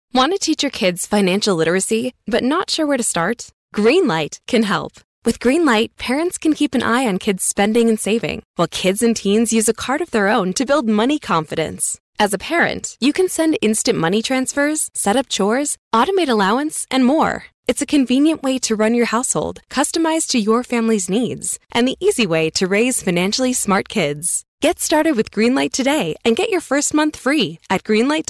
Want to teach your kids financial literacy, but not sure where to start? Greenlight can help. With Greenlight, parents can keep an eye on kids' spending and saving, while kids and teens use a card of their own to build money confidence. As a parent, you can send instant money transfers, set up chores, automate allowance, and more. It's a convenient way to run your household, customized to your family's needs, and the easy way to raise financially smart kids. Get started with Greenlight today and get your first month free at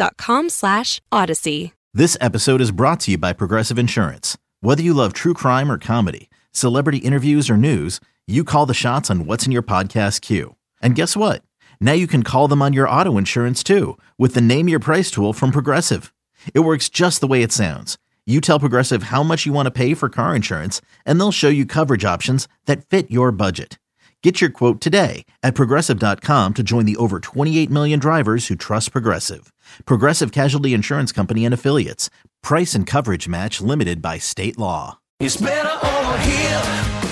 greenlight.com/Odyssey. This episode is brought to you by Progressive Insurance. Whether you love true crime or comedy, celebrity interviews or news, you call the shots on what's in your podcast queue. And guess what? Now you can call them on your auto insurance too with the Name Your Price tool from Progressive. It works just the way it sounds. You tell Progressive how much you want to pay for car insurance, and they'll show you coverage options that fit your budget. Get your quote today at Progressive.com to join the over 28 million drivers who trust Progressive. Progressive Casualty Insurance Company and Affiliates. Price and coverage match limited by state law. It's better over here.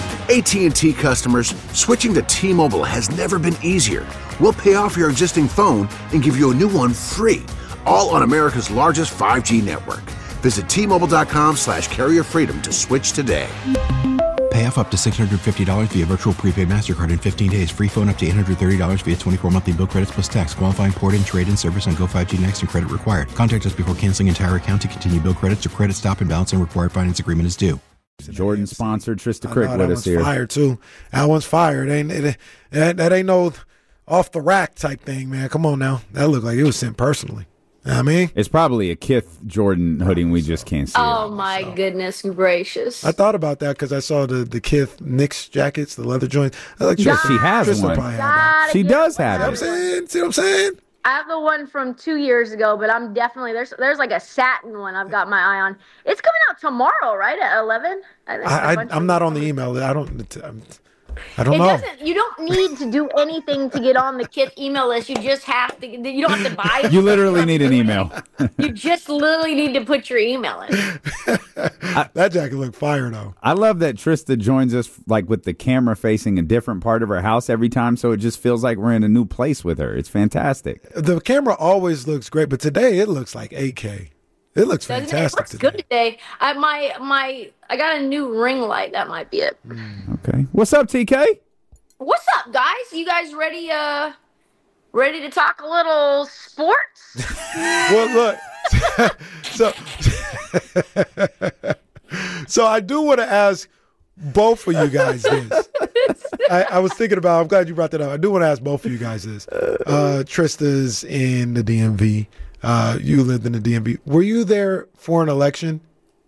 AT&T customers, switching to T-Mobile has never been easier. We'll pay off your existing phone and give you a new one free, all on America's largest 5G network. Visit T-Mobile.com/carrier freedom to switch today. Pay off up to $650 via virtual prepaid MasterCard in 15 days. Free phone up to $830 via 24 monthly bill credits plus tax. Qualifying port-in, trade-in service on Go5G Next and credit required. Contact us before canceling entire account to continue bill credits or credit stop and balance and required finance agreement is due. Jordan sponsored Trista Crick with us here. That one's fired, too. That one's fired. That ain't no off-the-rack type thing, man. Come on now. That looked like it was sent personally. You know what I mean? It's probably a Kith Jordan hoodie and we just can't see it. Oh, my goodness gracious. I thought about that because I saw the Kith Knicks jackets, the leather joints. I like she has one. She does have it. See what I'm saying? I have the one from 2 years ago, but I'm definitely there's like a satin one I've got my eye on. It's coming out tomorrow, right, at 11? I'm not on the email. I don't know. You don't need to do anything to get on the Kith email list. You just have to. You don't have to buy it. You literally need an email. You just literally need to put your email in. That jacket looked fire, though. I love that Trista joins us like with the camera facing a different part of her house every time, so it just feels like we're in a new place with her. It's fantastic. The camera always looks great, but today it looks like 8K. It looks fantastic. It looks good today. I got a new ring light. That might be it. Okay. What's up, TK? What's up, guys? You guys ready? Ready to talk a little sports? Well, look. So I do want to ask both of you guys this. I was thinking about. I'm glad you brought that up. I do want to ask both of you guys this. Trista's in the DMV. You lived in the DMV. Were you there for an election?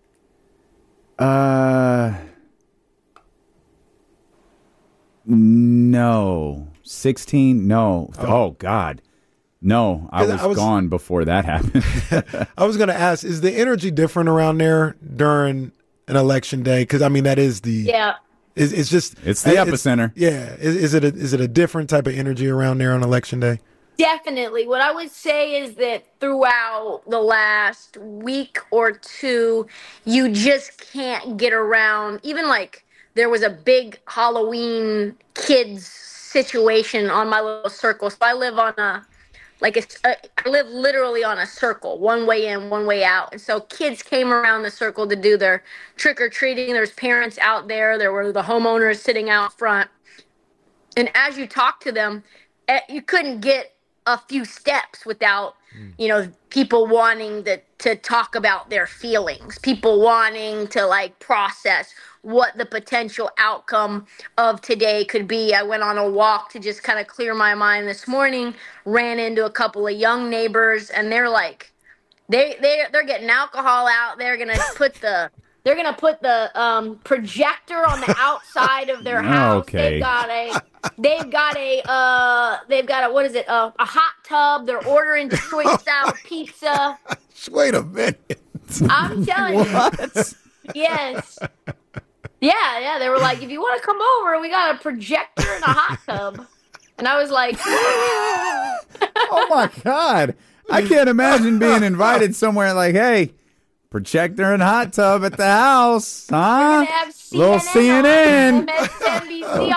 No. 16? No. Oh God. No, I was gone before that happened. I was going to ask, is the energy different around there during an election day? Because, I mean, that is the... Yeah. It's just... It's the epicenter. Is it a different type of energy around there on election day? Definitely. What I would say is that throughout the last week or two, you just can't get around. Even like there was a big Halloween kids situation on my little circle. So I live on I live literally on a circle, one way in, one way out. And so kids came around the circle to do their trick-or-treating. There's parents out there. There were the homeowners sitting out front. And as you talk to them, you couldn't get a few steps without, people wanting to talk about their feelings, people wanting to process what the potential outcome of today could be. I went on a walk to just kind of clear my mind this morning, ran into a couple of young neighbors, and they're like, they're getting alcohol out. They're going to put the projector on the outside of their house. Okay. They've got a what is it? A hot tub. They're ordering Detroit style pizza. Wait a minute. I'm telling you. Yes. Yeah. They were like, if you want to come over, we got a projector and a hot tub. And I was like, oh my God. I can't imagine being invited somewhere like, hey, projector and hot tub at the house, huh? Have little CNN. MSNBC on.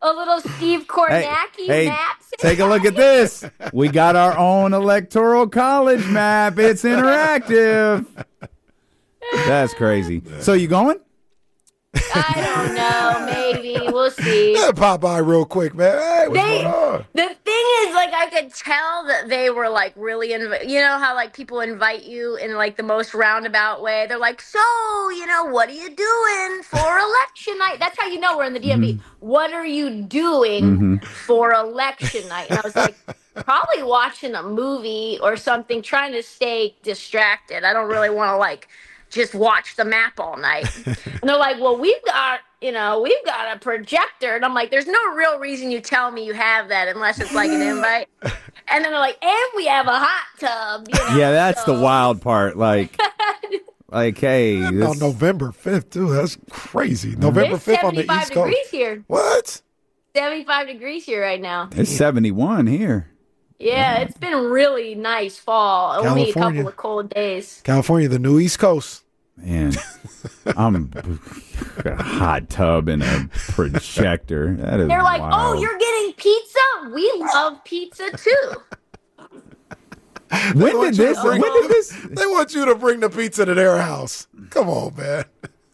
a little Steve Kornacki Hey, map. take a look at this. We got our own electoral college map. It's interactive. That's crazy. So you going? I don't know. Maybe we'll see. Pop by real quick, man. Hey, what's going on? The thing is, like, I could tell that they were like really, you know how like people invite you in like the most roundabout way. They're like, so, you know, what are you doing for election night? That's how you know we're in the DMV. What are you doing for election night? And I was like, probably watching a movie or something, trying to stay distracted. I don't really want to like just watch the map all night. And they're like, well, we've got a projector. And I'm like, there's no real reason you tell me you have that unless it's like an invite. And then they're like, and we have a hot tub. You know, yeah, that's the wild part. Like, hey. On November 5th, too. That's crazy. November 5th on the East Coast. 75 degrees here. What? 75 degrees here right now. It's 71 here. Yeah, it's been really nice fall. Only a couple of cold days. California, the new East Coast. Man, I'm a hot tub and a projector. That is They're like, wild. oh, you're getting pizza? We love pizza too. When did this? They want you to bring the pizza to their house. Come on, man.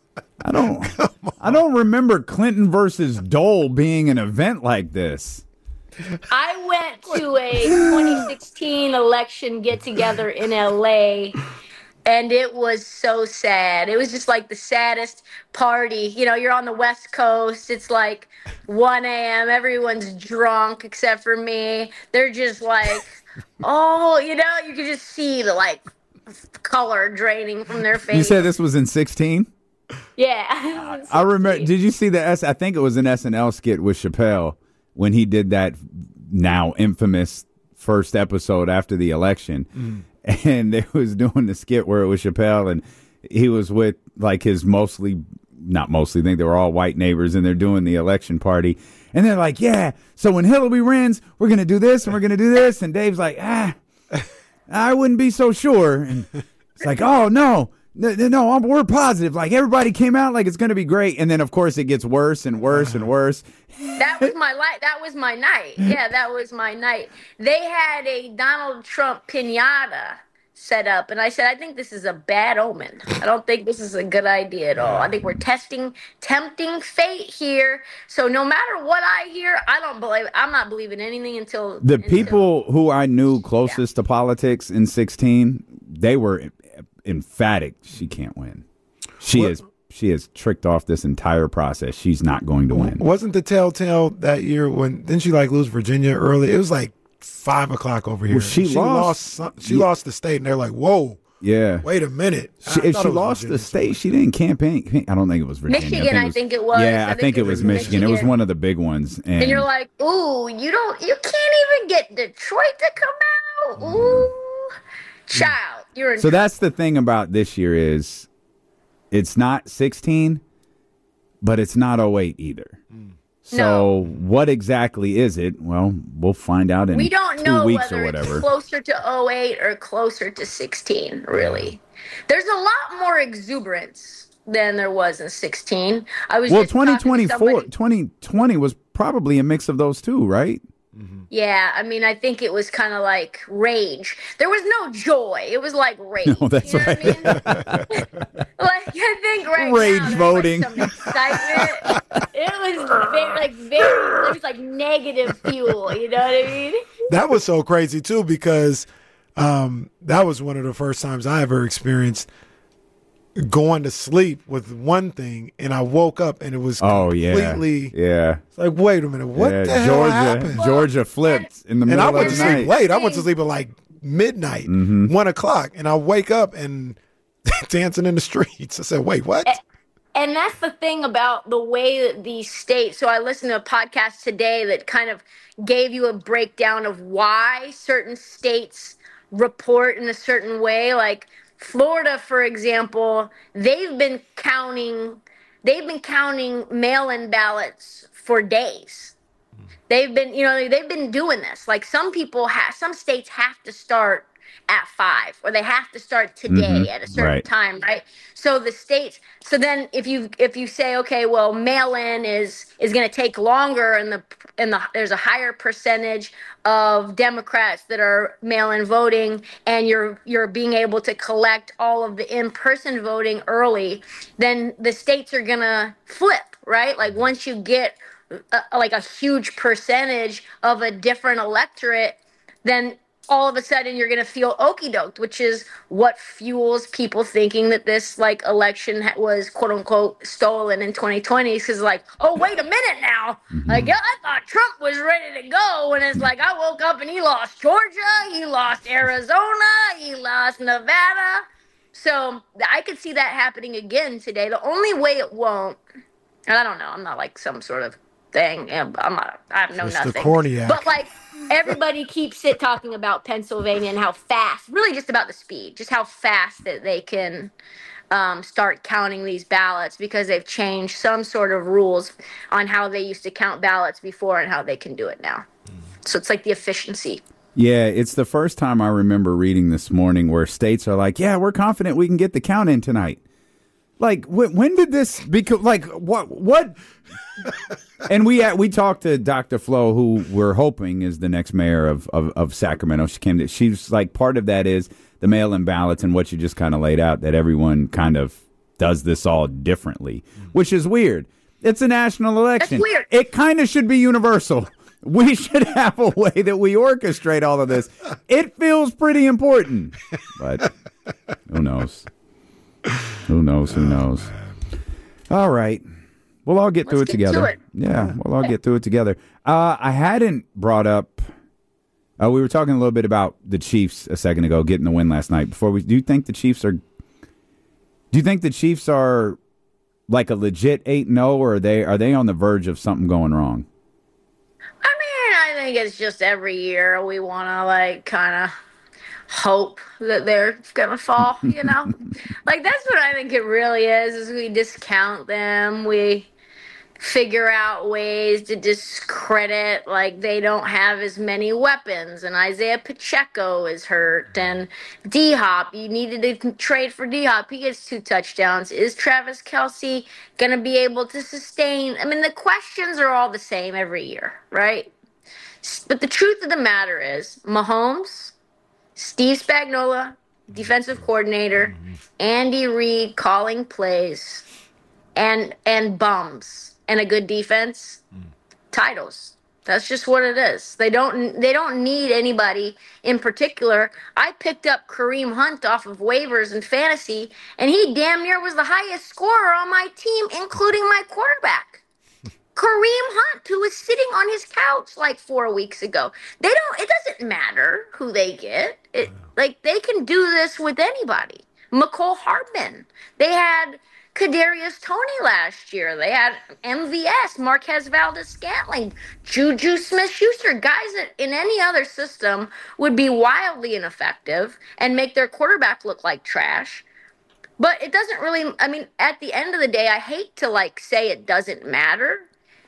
I don't remember Clinton versus Dole being an event like this. I went to a 2016 election get-together in LA, and it was so sad. It was just like the saddest party. You know, you're on the West Coast. It's like 1 a.m. Everyone's drunk except for me. They're just like, oh, you know, you can just see the like color draining from their face. You said this was in 16? Yeah. I remember. Did you see the I think it was an SNL skit with Chappelle when he did that now infamous first episode after the election. And they was doing the skit where it was Chappelle and he was with like his not mostly, I think they were all white neighbors, and they're doing the election party. And they're like, yeah, so when Hillary wins, we're going to do this and we're going to do this. And Dave's like, I wouldn't be so sure. And it's like, oh, no, we're positive. Like everybody came out like it's going to be great. And then, of course, it gets worse and worse and worse. That was my night. Yeah, that was my night. They had a Donald Trump piñata set up, and I said, I think this is a bad omen. I don't think this is a good idea at all. I think we're tempting fate here. So no matter what I hear, I'm not believing anything until people who I knew closest to politics in 16, they were emphatic. She can't win. She has tricked off this entire process. She's not going to win. Wasn't the telltale that year didn't she like lose Virginia early? It was like 5 o'clock over here. Well, she lost the state, and they're like, whoa. Yeah. Wait a minute. If she lost the state, she didn't campaign. I don't think it was Virginia. Michigan, I think it was. Yeah, I think it was Michigan. It was one of the big ones. And you're like, ooh, you can't even get Detroit to come out. Ooh, child, you're in. So that's the thing about this year is it's not 16, but it's not 08 either. So what exactly is it? Well, we'll find out in 2 weeks or whatever. We don't know whether it's closer to 08 or closer to 16, really. There's a lot more exuberance than there was in 16. 2020 was probably a mix of those two, right? Yeah, I mean, I think it was kind of like rage. There was no joy. It was like rage. No, that's right. I mean? Like, I think rage now, voting. Some excitement. It was like negative fuel. You know what I mean? That was so crazy too because that was one of the first times I ever experienced going to sleep with one thing, and I woke up and it was completely. Yeah. It's like, wait a minute, what the hell happened? Georgia flipped in the middle of the night. And I went to sleep late. I went to sleep at like midnight, 1 o'clock, and I wake up and dancing in the streets. I said, wait, what? And that's the thing about the way that these states. So I listened to a podcast today that kind of gave you a breakdown of why certain states report in a certain way. Like Florida, for example, they've been counting mail-in ballots for days. They've been doing this. Like some states have to start at 5, or they have to start today at a certain time, right? So the states. So then, if you say, okay, well, mail-in is going to take longer, and there's a higher percentage of Democrats that are mail-in voting, and you're being able to collect all of the in-person voting early, then the states are going to flip, right? Like once you get like a huge percentage of a different electorate, then all of a sudden you're going to feel okey doked, which is what fuels people thinking that this like election was quote unquote stolen in 2020. Because like, oh, wait a minute now. Like, I thought Trump was ready to go. And it's like, I woke up and he lost Georgia. He lost Arizona. He lost Nevada. So I could see that happening again today. The only way it won't, and I don't know, I'm not like some sort of thing. I have no nothing. The Corny Act. But like everybody keeps talking about Pennsylvania and how fast, really just about the speed, just how fast that they can start counting these ballots, because they've changed some sort of rules on how they used to count ballots before and how they can do it now. So it's like the efficiency. Yeah, it's the first time I remember reading this morning where states are like, yeah, we're confident we can get the count in tonight. Like, when did this become, like, what? And we talked to Dr. Flo, who we're hoping is the next mayor of Sacramento. She's like, part of that is the mail-in ballots and what you just kind of laid out, that everyone kind of does this all differently, which is weird. It's a national election. That's weird. It kind of should be universal. We should have a way that we orchestrate all of this. It feels pretty important, but who knows? Who knows? All right. We'll all get through it together. Yeah, we'll all get through it together. I hadn't brought up, we were talking a little bit about the Chiefs a second ago, getting the win last night. Do you think the Chiefs are like a legit 8-0, or are they on the verge of something going wrong? I mean, I think it's just every year we want to like kind of hope that they're gonna fall, you know? Like that's what I think it really is we discount them. We figure out ways to discredit, like they don't have as many weapons, and Isaiah Pacheco is hurt, and D-Hop, you needed to trade for D-Hop, he gets 2 touchdowns. Is Travis Kelce gonna be able to sustain? I mean, the questions are all the same every year, right? But the truth of the matter is Mahomes, Steve Spagnuolo, defensive coordinator, Andy Reid calling plays, and bums, and a good defense, titles. That's just what it is. They don't need anybody in particular. I picked up Kareem Hunt off of waivers in fantasy, and he damn near was the highest scorer on my team, including my quarterback. Kareem Hunt, who was sitting on his couch like 4 weeks ago. It doesn't matter who they get. Like they can do this with anybody. McCole Hardman. They had Kadarius Toney last year. They had MVS, Marquez Valdez-Scantling, Juju Smith-Schuster, guys that in any other system would be wildly ineffective and make their quarterback look like trash. But it doesn't really, I mean, at the end of the day, I hate to like say it doesn't matter.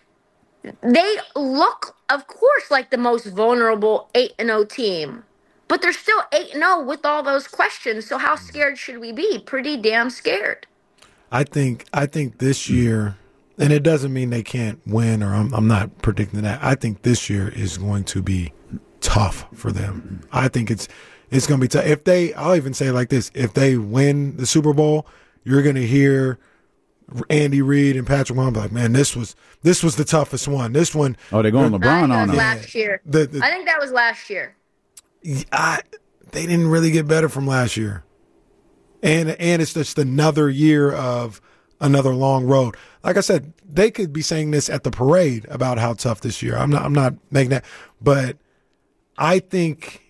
They look, of course, like the most vulnerable 8-0 team, but they're still 8-0 with all those questions. So how scared should we be? Pretty damn scared. I think this year, and it doesn't mean they can't win, or I'm not predicting that. I think this year is going to be tough for them. I think it's going to be tough. I'll even say it like this: if they win the Super Bowl, you're going to hear Andy Reid and Patrick Mahomes like, man, this was the toughest one. This one. Oh, they're going LeBron on them. Last year. I think that was last year. They didn't really get better from last year. And it's just another year of another long road. Like I said, they could be saying this at the parade about how tough this year. I'm not making that, but I think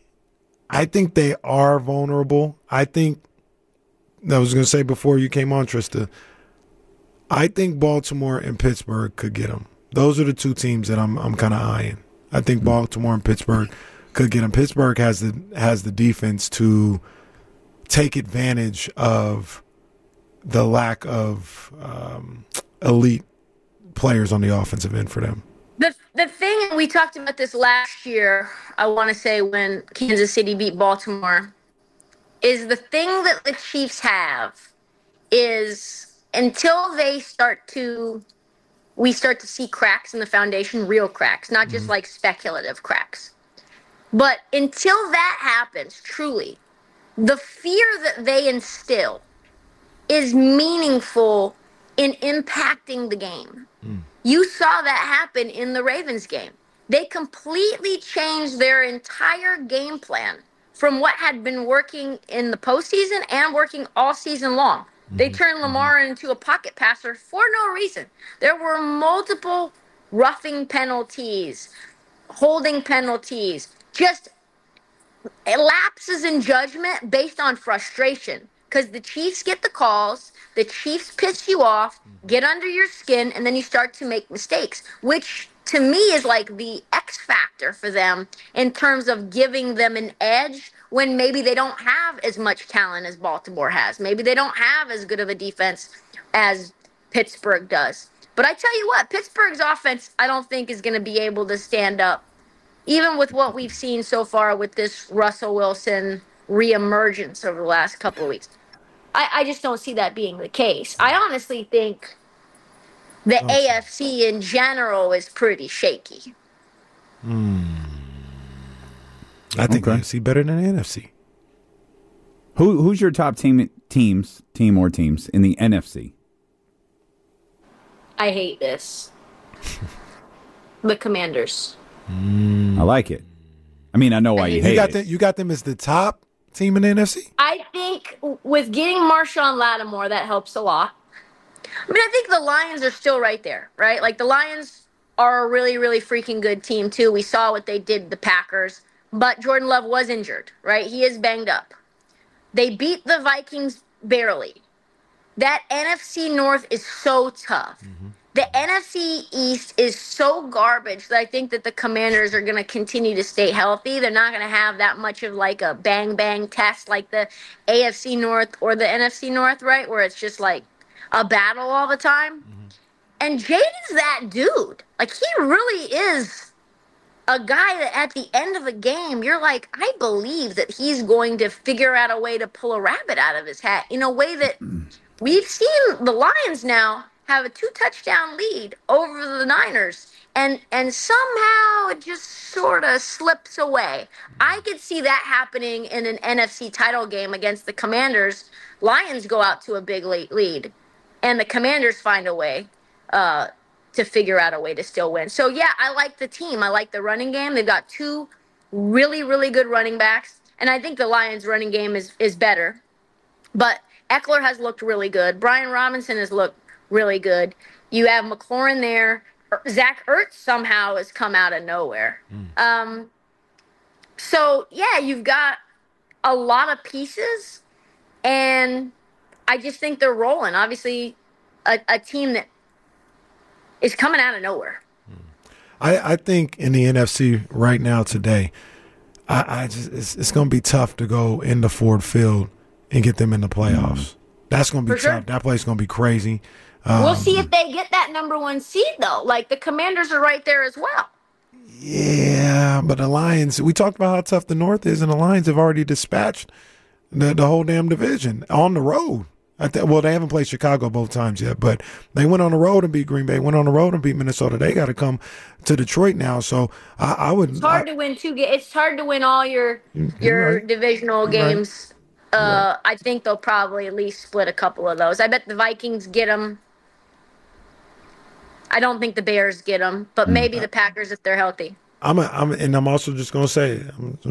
they are vulnerable. I was going to say before you came on, Trista, I think Baltimore and Pittsburgh could get them. Those are the 2 teams that I'm kind of eyeing. I think Baltimore and Pittsburgh could get them. Pittsburgh has the defense to take advantage of the lack of elite players on the offensive end for them. The thing, we talked about this last year, I want to say when Kansas City beat Baltimore, is the thing that the Chiefs have is until we start to see cracks in the foundation, real cracks, not just like speculative cracks. But until that happens, truly, the fear that they instill is meaningful in impacting the game. You saw that happen in the Ravens game. They completely changed their entire game plan from what had been working in the postseason and working all season long. They turned Lamar into a pocket passer for no reason. There were multiple roughing penalties, holding penalties, just lapses in judgment based on frustration. Because the Chiefs get the calls, the Chiefs piss you off, get under your skin, and then you start to make mistakes, which to me is like the X factor for them in terms of giving them an edge when maybe they don't have as much talent as Baltimore has. Maybe they don't have as good of a defense as Pittsburgh does. But I tell you what, Pittsburgh's offense I don't think is going to be able to stand up, even with what we've seen so far with this Russell Wilson reemergence over the last couple of weeks. I just don't see that being the case. I honestly think the AFC in general is pretty shaky. I think the AFC better than the NFC. Who's your top team or teams in the NFC? I hate this. The Commanders. I like it. I mean, I know why you hate it. You got them as the top team in the NFC? I think with getting Marshawn Lattimore, that helps a lot. I mean, I think the Lions are still right there, right? Like, the Lions are a really, really freaking good team, too. We saw what they did to the Packers. But Jordan Love was injured, right? He is banged up. They beat the Vikings barely. That NFC North is so tough. The NFC East is so garbage that I think that the Commanders are going to continue to stay healthy. They're not going to have that much of like a bang-bang test like the AFC North or the NFC North, right, where it's just like a battle all the time. And Jaden's that dude. Like, he really is a guy that at the end of a game, you're like, I believe that he's going to figure out a way to pull a rabbit out of his hat in a way that we've seen the Lions now have a 2-touchdown lead over the Niners, and somehow it just sort of slips away. I could see that happening in an NFC title game against the Commanders. Lions go out to a big lead, and the Commanders find a way to figure out a way to still win. So, yeah, I like the team. I like the running game. They've got two really, really good running backs, and I think the Lions' running game is better. But Eckler has looked really good. Brian Robinson has looked really good. You have McLaurin there. Zach Ertz somehow has come out of nowhere. So, yeah, you've got a lot of pieces, and I just think they're rolling. Obviously, a team that is coming out of nowhere. I think in the NFC right now today, it's going to be tough to go into Ford Field and get them in the playoffs. That's going to be tough. That place is going to be crazy. We'll see if they get that number 1 seed, though. Like, the Commanders are right there as well. Yeah, but the Lions, we talked about how tough the North is, and the Lions have already dispatched the whole damn division on the road. Well, they haven't played Chicago both times yet, but they went on the road and beat Green Bay, went on the road and beat Minnesota. They got to come to Detroit now. So I would. It's hard to win It's hard to win all your divisional games. Right. I think they'll probably at least split a couple of those. I bet the Vikings get them. I don't think the Bears get them, but maybe the Packers if they're healthy. I'm also just going to say,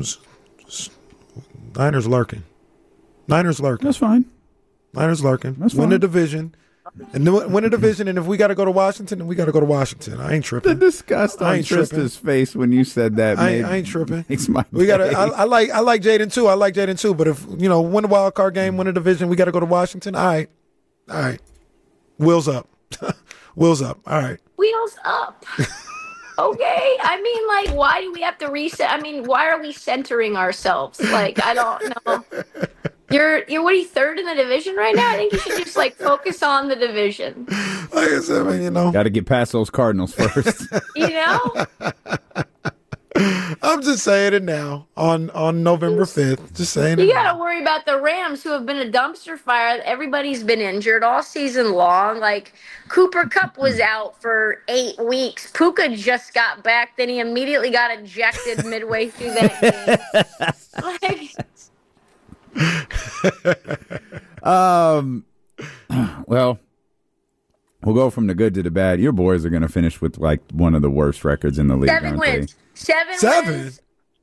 Niners lurking. That's fine. Niners lurking. That's win fine. the division. And win a division, and if we got to go to Washington, then we got to go to Washington. I ain't tripping. The disgust on Trista's face when you said that. I ain't tripping. We got to. I like Jaden too. I like Jaden too. But if win a wild card game, win a division, we got to go to Washington. All right. Wheels up. Wheels up. All right. Wheels up. Okay. I mean, like, why do we have to reset? I mean, why are we centering ourselves? Like, I don't know. You're what are you, third in the division right now? I think you should just like focus on the division. Like I said, got to get past those Cardinals first. I'm I'm just saying it now on November 5th. Just saying it. You got to worry about the Rams, who have been a dumpster fire. Everybody's been injured all season long. Like, Cooper Kupp was out for 8 weeks. Puka just got back. Then he immediately got ejected midway through that game. Well, we'll go from the good to the bad. Your boys are going to finish with like one of the worst records in the league. 7 wins. Seven?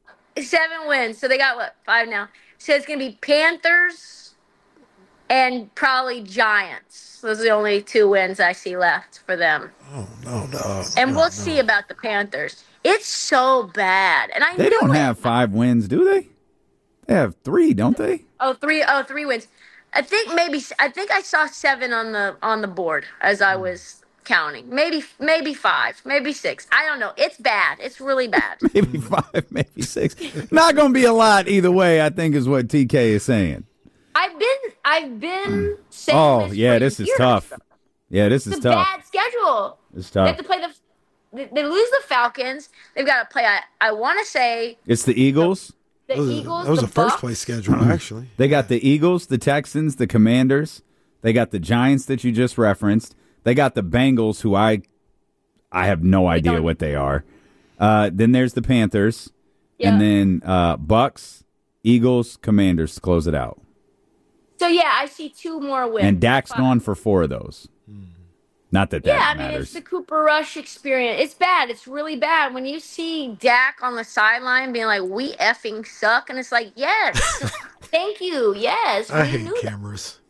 7 wins. So they got, what, 5 now? So it's going to be Panthers and probably Giants. Those are the only 2 wins I see left for them. Oh, no. And we'll see about the Panthers. It's so bad. And They don't have 5 wins, do they? They have 3, don't they? Oh, 3 wins. I think I saw 7 on the board as I was counting. Maybe 5, maybe 6. I don't know. It's bad. It's really bad. Maybe 5, maybe 6. Not going to be a lot either way, I think is what TK is saying. I've been saying Oh, this yeah, for this is years. tough. Yeah, this is It's a tough. bad schedule. It's They tough. have to play they lose the Falcons. They've got to play, I want to say, It's the Eagles. the Eagles, That was the a first Bucks. place schedule, actually. They got the Eagles, the Texans, the Commanders. They got the Giants that you just referenced. They got the Bengals, who I have no idea what they are. Then there's the Panthers. Yeah. And then Bucks, Eagles, Commanders to close it out. So, yeah, I see 2 more wins. And Dak's 5. gone for 4 of those. Not that Yeah, I mean, matters. it's the Cooper Rush experience. It's bad. It's really bad. When you see Dak on the sideline being like, we effing suck, and it's like, yes, thank you, yes. I we hate knew that. cameras.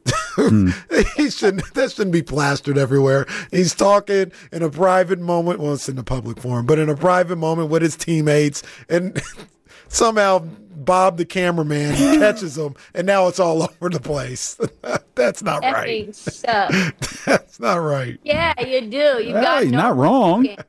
That shouldn't be plastered everywhere. He's talking in a private moment. Well, it's in a public forum, but in a private moment with his teammates, and somehow Bob, the cameraman, catches him, and now it's all over the place. That's not right. Effing suck. That's not right. Yeah, you do. You've Well, got he's no not wrong. running game.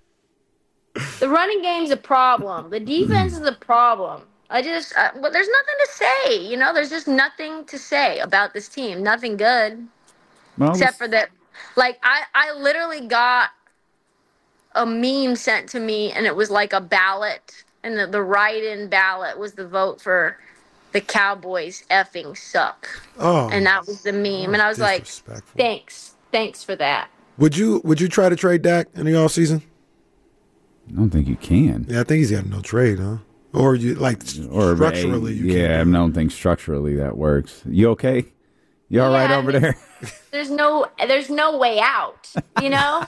The running game's a problem. The defense is a problem. But there's nothing to say. You know, there's just nothing to say about this team. Nothing good. Well, Except for that, like, I literally got a meme sent to me, and it was like a ballot, and the write-in ballot was the vote for the Cowboys effing suck. Oh, And that was the meme. And I was like, disrespectful. thanks for that. Would you try to trade Dak in the offseason? I don't think you can. Yeah, I think he's got no trade, huh? Or you like Or structurally? You yeah, I can't. don't think structurally that works. You okay? You all right Yeah, I over mean, there? There's no way out, you know?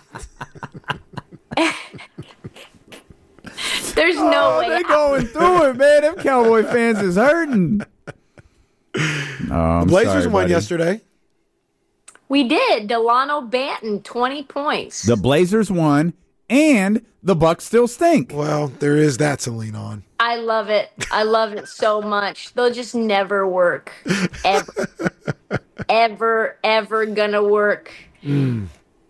There's no way They're out. going through it, man. Them Cowboy fans is hurting. The Blazers won yesterday. We did. Delano Banton, 20 points. The Blazers won, and the Bucks still stink. Well, there is that to lean on. I love it. I love it so much. They'll just never work. Ever gonna work. Two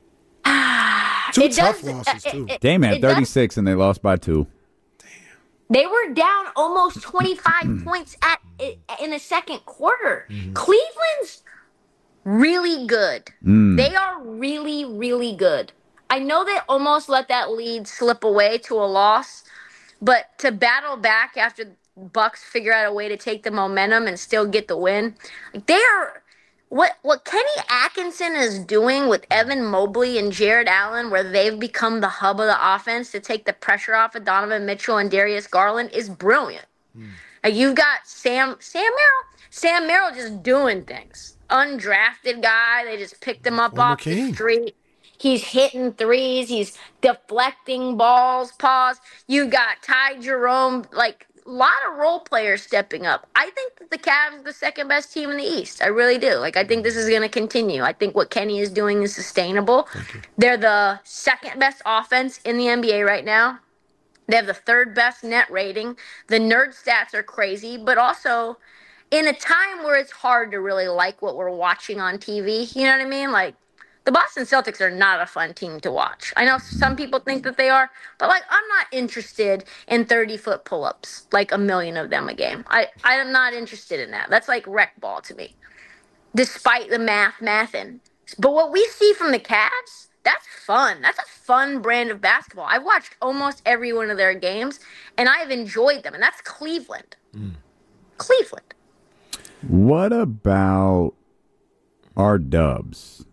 It tough does- losses, too. Dame had it does- 36, and they lost by 2. They were down almost 25 points in the second quarter. Cleveland's really good. They are really, really good. I know they almost let that lead slip away to a loss, but to battle back after Bucks figure out a way to take the momentum and still get the win, they are. What Kenny Atkinson is doing with Evan Mobley and Jared Allen, where they've become the hub of the offense to take the pressure off of Donovan Mitchell and Darius Garland, is brilliant. Like, you've got Sam Merrill just doing things. Undrafted guy, they just picked him up Former off the King. street. He's hitting threes. He's deflecting balls. You got Ty Jerome, like, a lot of role players stepping up. I think that the Cavs are the second best team in the East. I really do. Like, I think this is going to continue. I think what Kenny is doing is sustainable. They're the second best offense in the NBA right now. They have the third best net rating. The nerd stats are crazy, but also in a time where it's hard to really like what we're watching on TV. You know what I mean? Like, the Boston Celtics are not a fun team to watch. I know some people think that they are, but, like, I'm not interested in 30-foot pull-ups, like a million of them a game. I am not interested in that. That's like rec ball to me, despite the mathing. But what we see from the Cavs, that's fun. That's a fun brand of basketball. I've watched almost every one of their games, and I've enjoyed them. And that's Cleveland. Cleveland. What about our Dubs?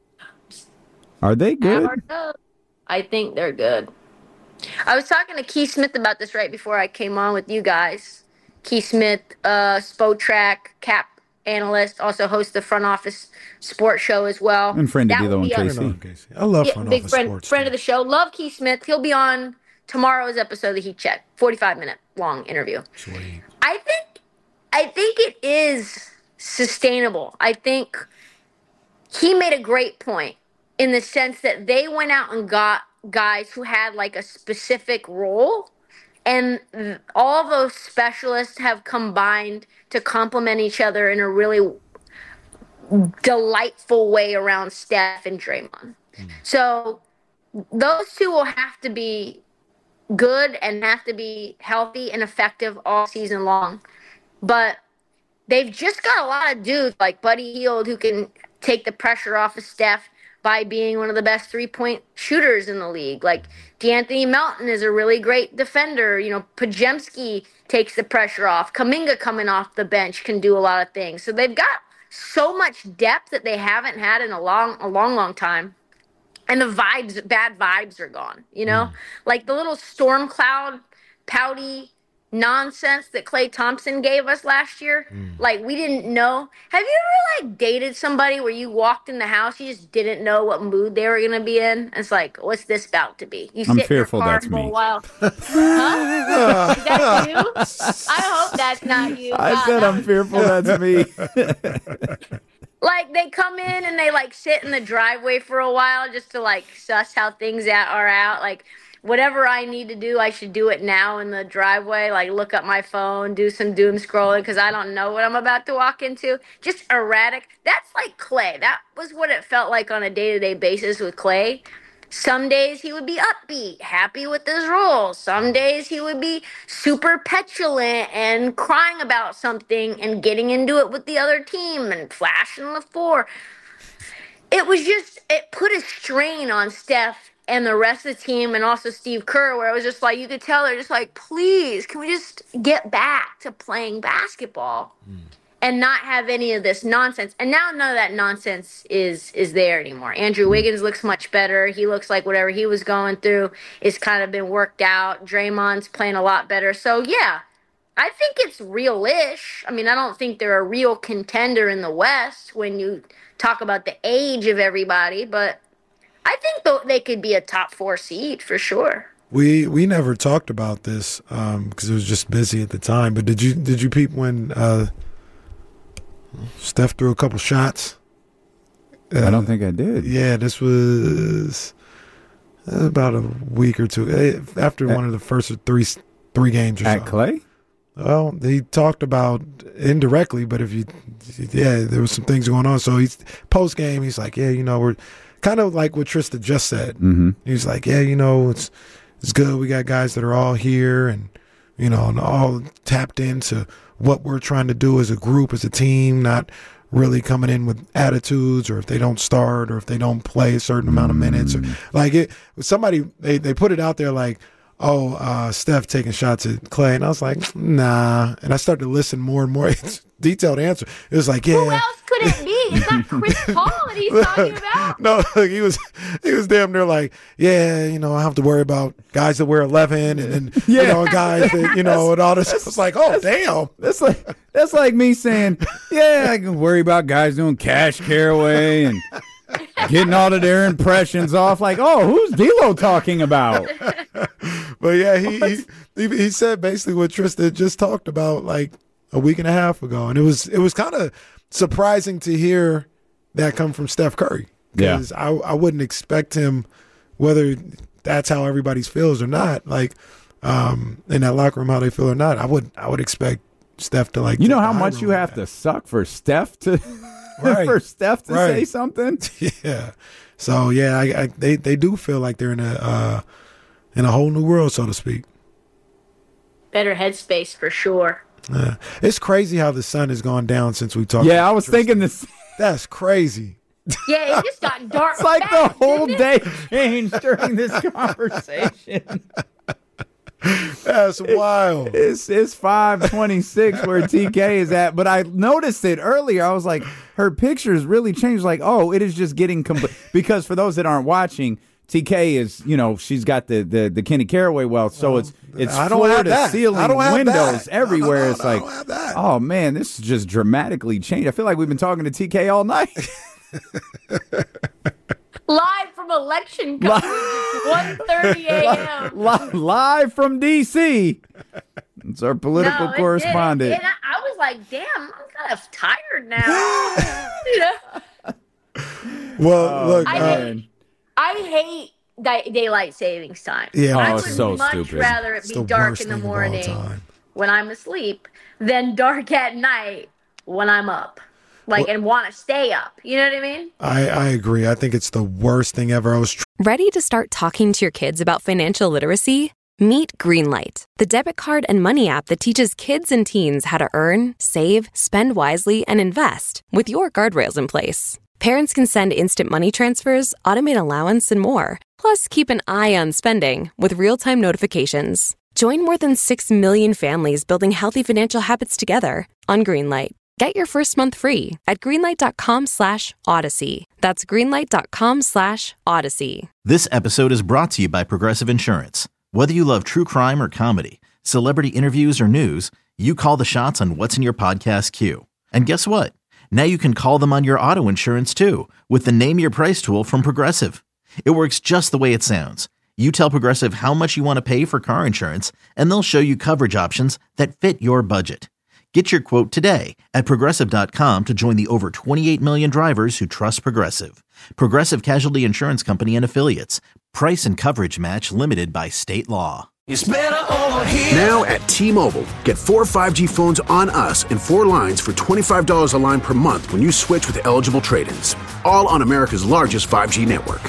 Are they good? I think they're good. I was talking to Keith Smith about this right before I came on with you guys. Keith Smith, Spotrac, Cap analyst, also hosts the Front Office Sports Show as well. And friend of D'Lo and Casey. I love Front big Office friend, Sports. Friend of the show. Love Keith Smith. He'll be on tomorrow's episode of the Heat Check. 45-minute long interview. Sweet. I think it is sustainable. I think he made a great point in the sense that they went out and got guys who had like a specific role, and all those specialists have combined to complement each other in a really delightful way around Steph and Draymond. So those two will have to be good and have to be healthy and effective all season long. But they've just got a lot of dudes like Buddy Hield who can take the pressure off of Steph by being one of the best three-point shooters in the league. Like D'Anthony Melton is a really great defender. You know, Podziemski takes the pressure off. Kuminga coming off the bench can do a lot of things. So they've got so much depth that they haven't had in a long time. And the bad vibes are gone, you know? Like the little storm cloud, pouty nonsense that Klay Thompson gave us last year. Like, we didn't know. Have you ever, like, dated somebody where you walked in the house, you just didn't know what mood they were going to be in? It's like, what's this about to be? You I'm sit fearful in your car that's for me. a while. Huh? Is that you? I hope that's not you. I said I'm fearful that's me. Like, they come in and they, like, sit in the driveway for a while just to, like, suss how things are out. Like, whatever I need to do, I should do it now in the driveway. Like, look up my phone, do some doom scrolling because I don't know what I'm about to walk into. Just erratic. That's like Klay. That was what it felt like on a day-to-day basis with Klay. Some days he would be upbeat, happy with his role. Some days he would be super petulant and crying about something and getting into it with the other team and flashing the floor. It was just, it put a strain on Steph and the rest of the team and also Steve Kerr, where it was just like, you could tell they're just like, please, can we just get back to playing basketball and not have any of this nonsense? And now none of that nonsense is there anymore. Andrew Wiggins looks much better. He looks like whatever he was going through is kind of been worked out. Draymond's playing a lot better. So, yeah, I think it's real-ish. I mean, I don't think they're a real contender in the West when you talk about the age of everybody, but I think they could be a top 4 seed for sure. We never talked about this because it was just busy at the time. But did you peep when Steph threw a couple shots? I don't think I did. Yeah, this was about a week or two after one of the first three games or so. At Klay? Well, he talked about indirectly, but there was some things going on. So he's post game, he's like, yeah, we're kind of like what Trista just said. He's like, yeah, it's good. We got guys that are all here and all tapped into what we're trying to do as a group, as a team, not really coming in with attitudes or if they don't start or if they don't play a certain amount of minutes. Or like it, somebody, they put it out there like, Steph taking shots at Klay. And I was like, nah. And I started to listen more and more. It's a detailed answer. It was like, yeah. Who else could it be? It's not Chris Paul that he's talking about. No, he was damn near like, yeah, I have to worry about guys that wear 11 and guys that, and all this. It's like, oh, damn. That's like me saying, yeah, I can worry about guys doing Cash Caraway and getting all of their impressions off. Like, oh, who's D'Lo talking about? But yeah, he said basically what Trista just talked about like a week and a half ago, and it was kind of surprising to hear that come from Steph Curry because I wouldn't expect him, whether that's how everybody's feels or not, like in that locker room how they feel or not. I would expect Steph to like. How much you have to suck for Steph to say something. Yeah. So yeah, they do feel like they're in a whole new world, so to speak. Better headspace for sure. It's crazy how the sun has gone down since we talked. Yeah, I was thinking this. That's crazy. Yeah, it just got dark. It's like the fast, whole didn't it? day changed during this conversation. That's wild. It's 5:26 where TK is at, but I noticed it earlier. I was like, her pictures really changed. Like, oh, it is just getting complete. Because for those that aren't watching, TK is, she's got the Kenny Caraway wealth, so it's I don't have floor to that. ceiling I don't have windows that. everywhere. No, it's like, I don't have that. oh man, this is just dramatically changed. I feel like we've been talking to TK all night. Live from election coverage, 1:30 a.m. Live from DC. It's our political correspondent. And I was like, damn, I'm kind of tired now. You know? Well, look, I hate daylight savings time. Yeah. I Oh, would it's so much stupid. rather it It's be the dark worst in the thing of all morning time. when I'm asleep than dark at night when I'm up. And want to stay up. You know what I mean? I agree. I think it's the worst thing ever. Ready to start talking to your kids about financial literacy? Meet Greenlight, the debit card and money app that teaches kids and teens how to earn, save, spend wisely, and invest with your guardrails in place. Parents can send instant money transfers, automate allowance, and more. Plus, keep an eye on spending with real-time notifications. Join more than 6 million families building healthy financial habits together on Greenlight. Get your first month free at greenlight.com/Odyssey. That's greenlight.com/Odyssey. This episode is brought to you by Progressive Insurance. Whether you love true crime or comedy, celebrity interviews or news, you call the shots on what's in your podcast queue. And guess what? Now you can call them on your auto insurance too with the Name Your Price tool from Progressive. It works just the way it sounds. You tell Progressive how much you want to pay for car insurance, and they'll show you coverage options that fit your budget. Get your quote today at Progressive.com to join the over 28 million drivers who trust Progressive. Progressive Casualty Insurance Company and Affiliates. Price and coverage match limited by state law. It's better over here. Now at T-Mobile, get 4 5G phones on us and 4 lines for $25 a line per month when you switch with eligible trade-ins. All on America's largest 5G network.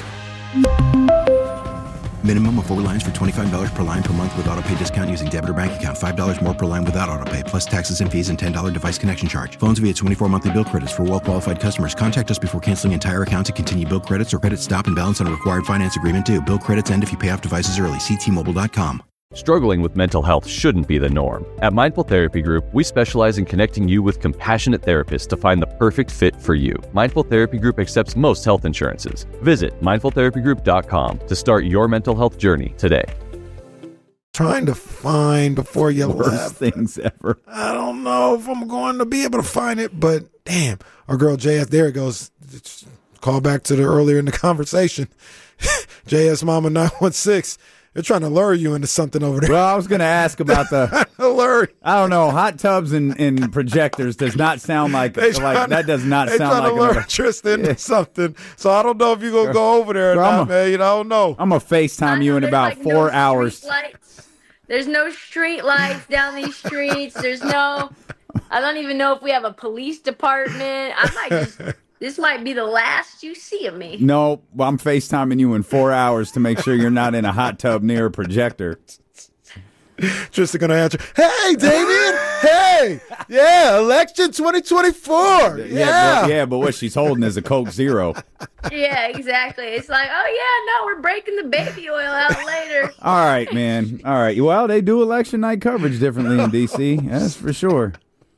Minimum of 4 lines for $25 per line per month with autopay discount using debit or bank account. $5 more per line without autopay, plus taxes and fees and $10 device connection charge. Phones via 24 monthly bill credits for well-qualified customers. Contact us before canceling entire account to continue bill credits or credit stop and balance on required finance agreement due. Bill credits end if you pay off devices early. See T-Mobile.com. Struggling with mental health shouldn't be the norm. At Mindful Therapy Group, we specialize in connecting you with compassionate therapists to find the perfect fit for you. Mindful Therapy Group accepts most health insurances. Visit mindfultherapygroup.com to start your mental health journey today. Trying to find before you Worst left. things ever. I don't know if I'm going to be able to find it, but damn, our girl JS, there it goes. Call back to the earlier in the conversation. JS Mama 916. They're trying to lure you into something over there. Well, I was going to ask about the Lure. I don't know, hot tubs and projectors does not sound like that does not they sound trying like to lure another. Tristan into something. So I don't know if you're going to go over there or Girl, not, man. I don't know. I'm going to FaceTime you in There's, about like, 4 no hours. street lights. There's no street lights down these streets. I don't even know if we have a police department. This might be the last you see of me. No, well, I'm FaceTiming you in 4 hours to make sure you're not in a hot tub near a projector. Tristan going to answer, hey, Damien. Hey. Yeah, election 2024. Yeah. But what she's holding is a Coke Zero. Yeah, exactly. It's like, oh, yeah, no, we're breaking the baby oil out later. All right, man. All right. Well, they do election night coverage differently in D.C. That's for sure.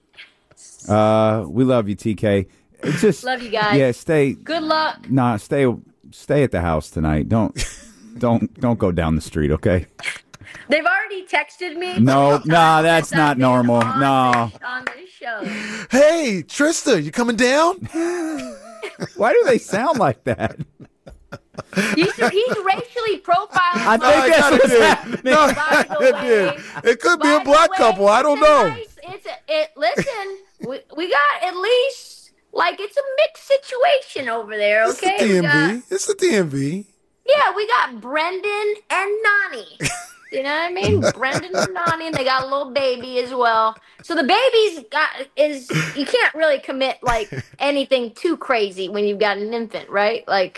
We love you, TK. Just Love you guys. Yeah, stay. Good luck. Nah, stay at the house tonight. Don't go down the street, okay? They've already texted me. No, nah, that's not normal. No. On this show. Hey, Trista, you coming down? Why do they sound like that? He's racially profiling. I think that's what's happening. No, By the it way- did. It could be By a the black way, couple. I don't it's a know. nice- listen, we got at least, it's a mixed situation over there, It's the okay? We got- DMV. It's the DMV. yeah, we got Brendan and Nani. You know what I mean? Brendan and Nani, and they got a little baby as well. So the baby's you can't really commit anything too crazy when you've got an infant, right? Oh,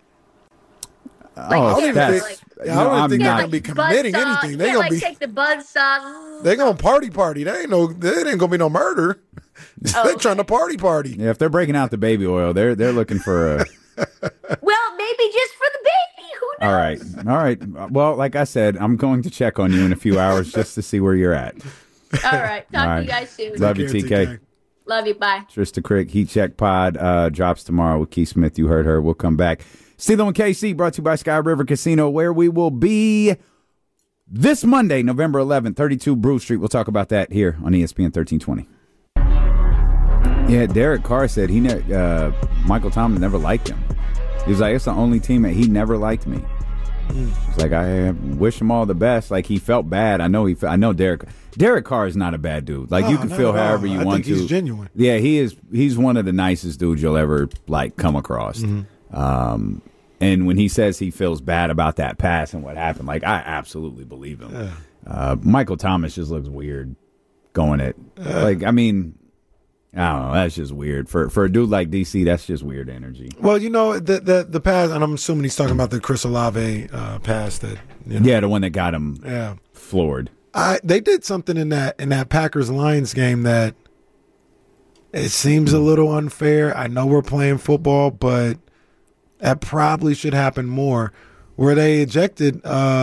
I don't even that's think, no, I don't I'm think they're not. gonna be committing anything. They're gonna be. take the buzz saw. They're gonna party. They ain't gonna be no murder. They're trying to party. Yeah, if they're breaking out the baby oil, they're looking for a. Well, maybe just for the baby. Who knows? All right. Well, like I said, I'm going to check on you in a few hours just to see where you're at. All right. Talk to you guys soon. Love you, TK. Love you. Bye. Trista Crick, Heat Check Pod drops tomorrow with Keith Smith. You heard her. We'll come back. Steelo and KC brought to you by Sky River Casino, where we will be this Monday, November 11th, 32 Brew Street. We'll talk about that here on ESPN 1320. Yeah, Derek Carr said Michael Thomas never liked him. He was like, it's the only team that he never liked me. It's like, I wish him all the best. Like, he felt bad. I know Derek Carr is not a bad dude. Like, you can feel however you want to. I think he's genuine. Yeah, he is. He's one of the nicest dudes you'll ever come across. And when he says he feels bad about that pass and what happened, like, I absolutely believe him. Michael Thomas just looks weird going at I mean, I don't know. That's just weird for a dude like DC. That's just weird energy. Well, the pass, and I'm assuming he's talking about the Chris Olave pass that. Yeah, the one that got him floored. They did something in that Packers-Lions game that it seems a little unfair. I know we're playing football, but that probably should happen more. Where they ejected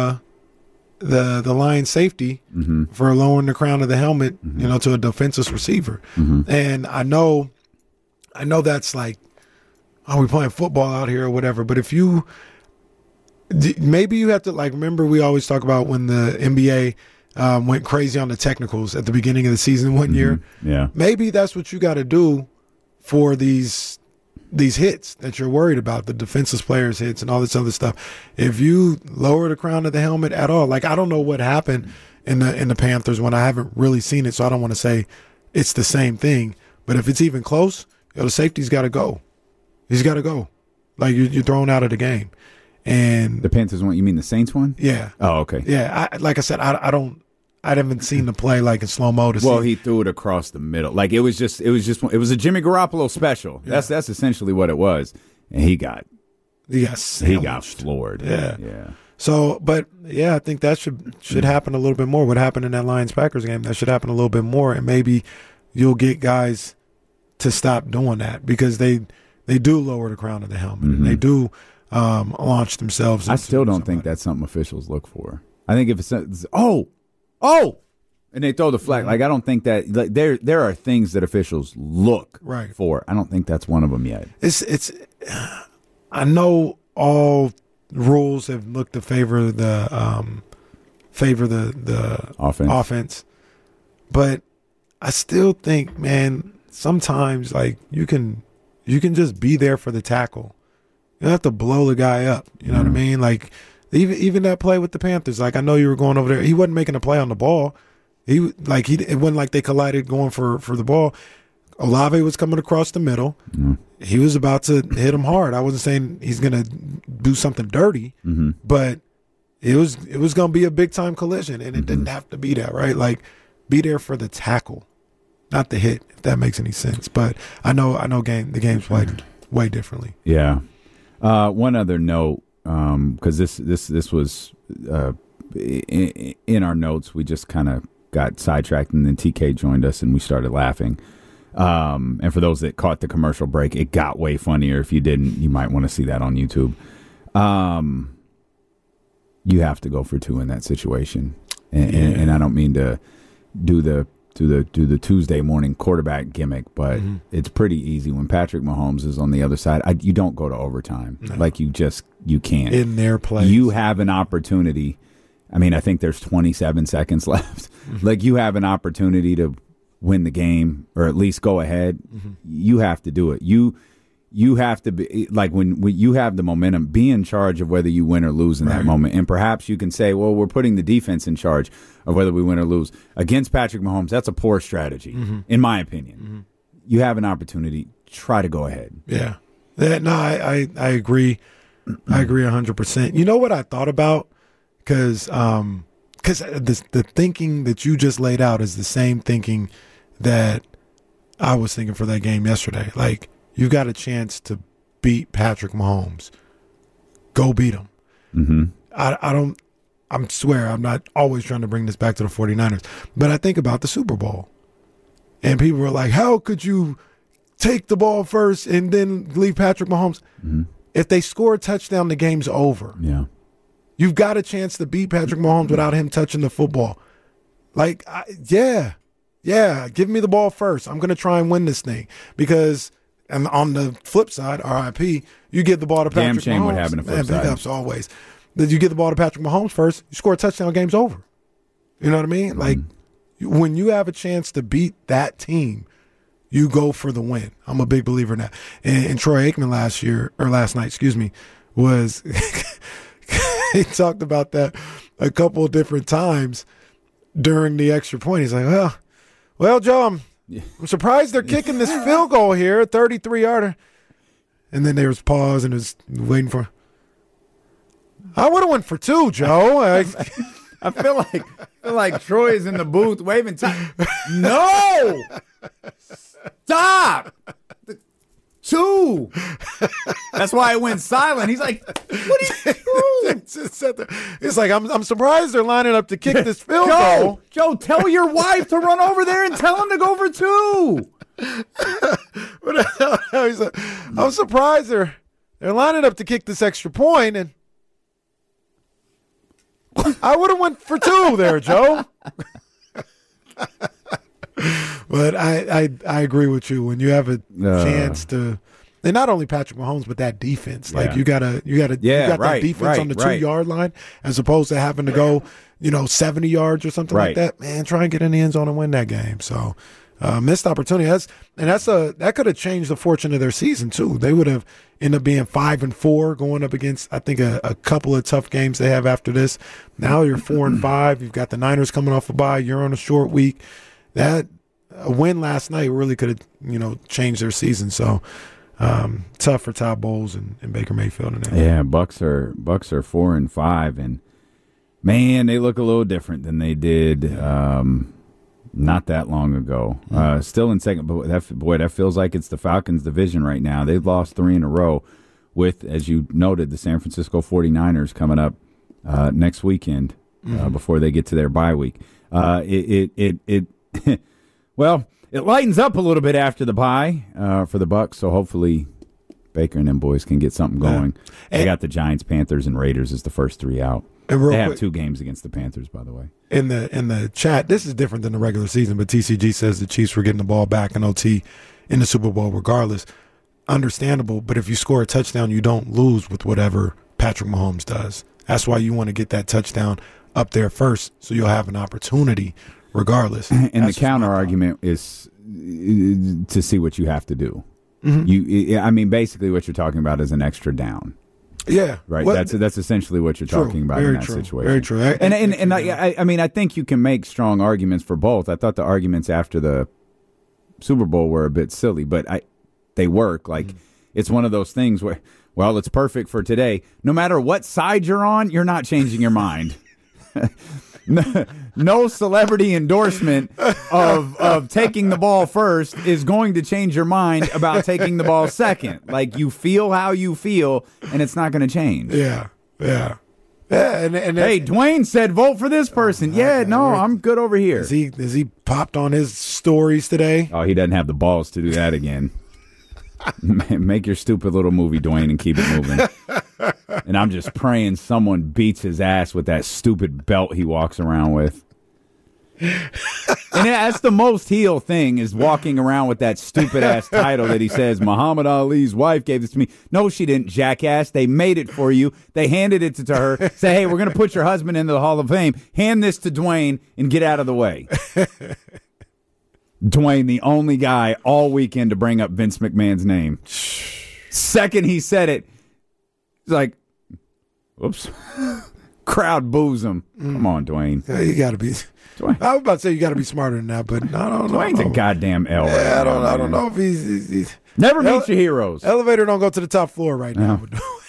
the Lions safety for lowering the crown of the helmet, to a defenseless receiver. And I know that's like, oh, we're playing football out here or whatever. But if maybe you have to, like, remember we always talk about when the NBA went crazy on the technicals at the beginning of the season one year. Yeah. Maybe that's what you got to do for these hits that you're worried about, the defenseless players' hits and all this other stuff. If you lower the crown of the helmet at all, like, I don't know what happened in the Panthers when I haven't really seen it, so I don't want to say it's the same thing. But if it's even close, the safety's got to go. He's got to go. Like, you're thrown out of the game. And the Panthers one, you mean the Saints one? Yeah. Oh, okay. Yeah. Like I said, I haven't seen the play like in slow mo. He threw it across the middle. Like, it was a Jimmy Garoppolo special. Yeah. That's essentially what it was. And he got floored. Yeah. So, but yeah, I think that should happen a little bit more. What happened in that Lions-Packers game, that should happen a little bit more, and maybe you'll get guys to stop doing that, because they do lower the crown of the helmet. And they do launch themselves. I still don't think that's something officials look for. I think if it's and they throw the flag. Like, I don't think that, like, there are things that officials look for. I don't think that's one of them yet. It's I know all rules have looked to favor the offense, but I still think, man, sometimes, like, you can just be there for the tackle. You don't have to blow the guy up. You know what I mean? Like, even that play with the Panthers. Like, I know you were going over there. He wasn't making a play on the ball. It wasn't like they collided going for the ball. Olave was coming across the middle. He was about to hit him hard. I wasn't saying he's going to do something dirty, but it was going to be a big time collision, and it didn't have to be that, right? Like, be there for the tackle, not the hit, if that makes any sense. But I know the game's played way differently. Yeah. One other note, because this was in our notes. We just kind of got sidetracked, and then TK joined us, and we started laughing. And for those that caught the commercial break, it got way funnier. If you didn't, you might want to see that on YouTube. You have to go for two in that situation, and I don't mean to do the Tuesday morning quarterback gimmick, but it's pretty easy when Patrick Mahomes is on the other side. You don't go to overtime. No. Like, you can't. In their play, you have an opportunity. I mean, I think there's 27 seconds left. Like, you have an opportunity to win the game, or at least go ahead. You have to do it. You have to be, like, when you have the momentum, be in charge of whether you win or lose in that moment. And perhaps you can say, well, we're putting the defense in charge of whether we win or lose. Against Patrick Mahomes, that's a poor strategy, in my opinion. You have an opportunity. Try to go ahead. Yeah. No, I agree. I agree 100%. You know what I thought about? Because the thinking that you just laid out is the same thinking that I was thinking for that game yesterday. Like, you've got a chance to beat Patrick Mahomes. Go beat him. I swear, I'm not always trying to bring this back to the 49ers, but I think about the Super Bowl. And people were like, how could you take the ball first and then leave Patrick Mahomes? Mm-hmm. If they score a touchdown, the game's over. Yeah. You've got a chance to beat Patrick Mahomes without him touching the football. Like, give me the ball first. I'm going to try and win this thing. Because, and on the flip side, RIP, you give the ball to Patrick Mahomes. Damn shame what happened to flip side. Big ups always. You give the ball to Patrick Mahomes first, you score a touchdown, game's over. You know what I mean? Like, when you have a chance to beat that team, you go for the win. I'm a big believer in that. And Troy Aikman last night, was he talked about that a couple of different times during the extra point. He's like, well, Joe, I'm surprised they're kicking this field goal here, 33-yarder. And then there was pause and was waiting for. I would have went for 2, Joe. I feel like Troy is in the booth waving time. No! Stop! 2. That's why I went silent. He's like, what are you doing? It's like, I'm surprised they're lining up to kick this field goal. Joe, tell your wife to run over there and tell him to go for 2. He's like, I'm surprised they're lining up to kick this extra point, and I would have went for 2 there, Joe. But I agree with you. When you have a chance to, and not only Patrick Mahomes, but that defense. Like you got that defense on the 2-yard line, as opposed to having to go, 70 yards or something like that. Man, try and get in the end zone and win that game. So missed opportunity. That could have changed the fortune of their season too. They would have ended up being 5-4, going up against, I think, a couple of tough games they have after this. Now you're 4-5. You've got the Niners coming off a bye. You're on a short week. That a win last night really could have changed their season. So tough for Todd Bowles and Baker Mayfield. Yeah, Bucks are 4-5, and man, they look a little different than they did not that long ago. Still in second, but that feels like it's the Falcons' division right now. They've lost 3 in a row with, as you noted, the San Francisco 49ers coming up next weekend before they get to their bye week. Well, it lightens up a little bit after the bye for the Bucs, so hopefully Baker and them boys can get something going. Yeah. They got the Giants, Panthers, and Raiders as the first 3 out. And they have 2 games against the Panthers, by the way. In the chat, this is different than the regular season, but TCG says the Chiefs were getting the ball back in OT in the Super Bowl regardless. Understandable, but if you score a touchdown, you don't lose with whatever Patrick Mahomes does. That's why you want to get that touchdown up there first, so you'll have an opportunity regardless. And the counter argument is to see what you have to do. Mm-hmm. Basically what you're talking about is an extra down. Yeah, right. Well, that's essentially what you're talking about in that situation. Very true. And I think you can make strong arguments for both. I thought the arguments after the Super Bowl were a bit silly, but they work. Like it's one of those things where, well, it's perfect for today. No matter what side you're on, you're not changing your mind. No celebrity endorsement of taking the ball first is going to change your mind about taking the ball second. Like, you feel how you feel, and it's not going to change. Yeah. And hey, Dwayne said vote for this person. I'm good over here. Is he popped on his stories today? Oh, he doesn't have the balls to do that again. Make your stupid little movie, Dwayne, and keep it moving. And I'm just praying someone beats his ass with that stupid belt he walks around with. And that's the most heel thing, is walking around with that stupid ass title that he says Muhammad Ali's wife gave this to me. No, she didn't, jackass. They made it for you. They handed it to her. Say, hey, we're going to put your husband into the Hall of Fame. Hand this to Dwayne and get out of the way. Dwayne, the only guy all weekend to bring up Vince McMahon's name. Second he said it, he's like, whoops. Crowd boos him. Come on, Dwayne. Yeah, you got to be. Dwayne. I was about to say you got to be smarter than that, but I don't know. Dwayne's a goddamn L. Yeah, I don't know if he's never meet your heroes. Elevator don't go to the top floor right now.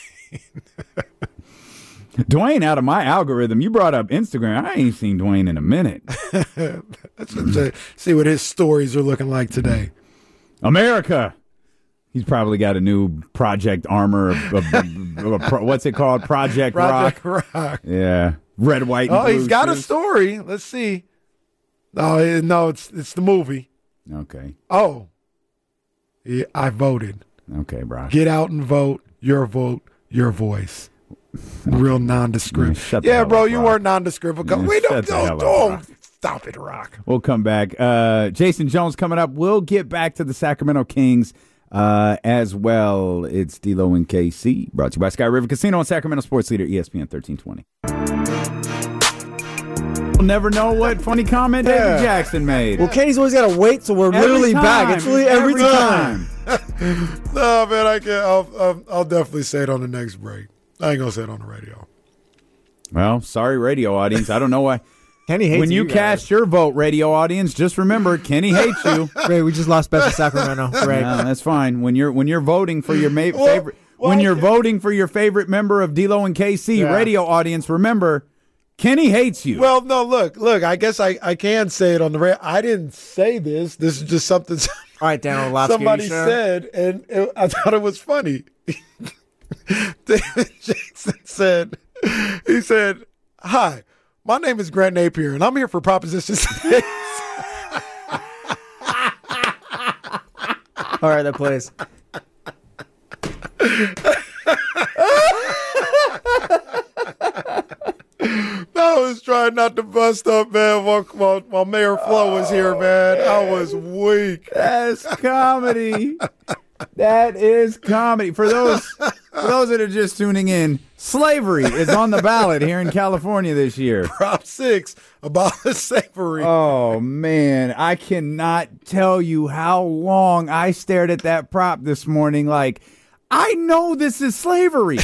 Dwayne, out of my algorithm, you brought up Instagram. I ain't seen Dwayne in a minute. Let's see what his stories are looking like today. America. He's probably got a new Project Armor. What's it called? Project Rock. Yeah. Red, white, and blue. He's got a story. Let's see. No, it's the movie. Okay. Oh, yeah, I voted. Okay, Brock. Get out and vote. Your vote, your voice. Real nondescript. Yeah, bro, up, you Rock. weren't nondescript. We don't stop it, Rock. We'll come back. Jason Jones coming up. We'll get back to the Sacramento Kings as well. It's D-Lo and KC, brought to you by Sky River Casino and Sacramento Sports Leader, ESPN 1320. We'll never know what funny comment David Jackson made. Well, Kenny's always got to wait till we're literally back. It's really every time. No, man, I can't. I'll definitely say it on the next break. I ain't going to say it on the radio. Well, sorry, radio audience. I don't know why. Kenny hates when you cast your vote, radio audience, just remember Kenny hates you. Great, we just lost Best of Sacramento. Great, no, that's fine. When you're voting for your favorite, when you're voting for your favorite member of D-Lo and KC, radio audience, remember Kenny hates you. Well, no, look. I guess I can say it on the radio. I didn't say this. This is just something. All right, Dan Orlovsky, somebody said, and I thought it was funny. David Jackson said, "Hi, my name is Grant Napier, and I'm here for Proposition 6." All right, that plays. I was trying not to bust up, man, while Mayor Flo was here, man. I was weak. That's comedy. That is comedy. For those that are just tuning in, slavery is on the ballot here in California this year. Prop 6, abolish slavery. Oh, man. I cannot tell you how long I stared at that prop this morning like, I know this is slavery.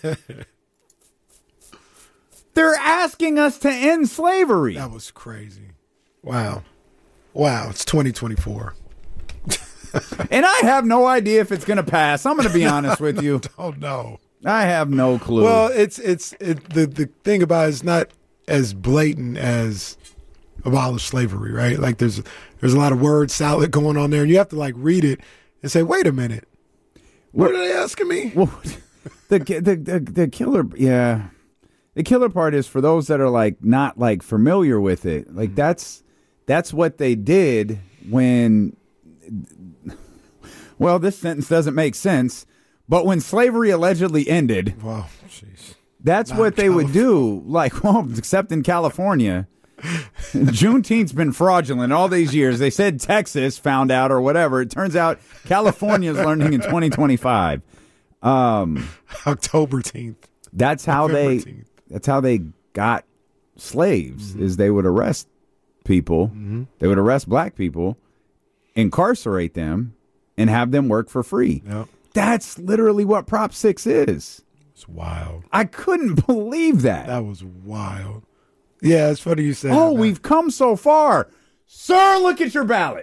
They're asking us to end slavery. That was crazy. Wow. It's 2024. And I have no idea if it's going to pass. I'm going to be honest with you. Oh no, I have no clue. Well, the thing about it's not as blatant as abolish slavery, right? Like there's a lot of word salad going on there, and you have to like read it and say, wait a minute, what are they asking me? Well, the killer, yeah. The killer part is for those that are like not like familiar with it. Like that's what they did when. Well, this sentence doesn't make sense, but when slavery allegedly ended, wow, jeez, that's what they would do. Like, well, except in California, Juneteenth's been fraudulent all these years. They said Texas found out or whatever. It turns out California's learning in 2025. October 10th. That's how they got slaves. Is they would arrest people. Mm-hmm. They would arrest black people, incarcerate them, and have them work for free. Yep. That's literally what Prop 6 is. It's wild. I couldn't believe that. That was wild. Yeah, it's funny you said that. We've come so far. Sir, look at your ballot.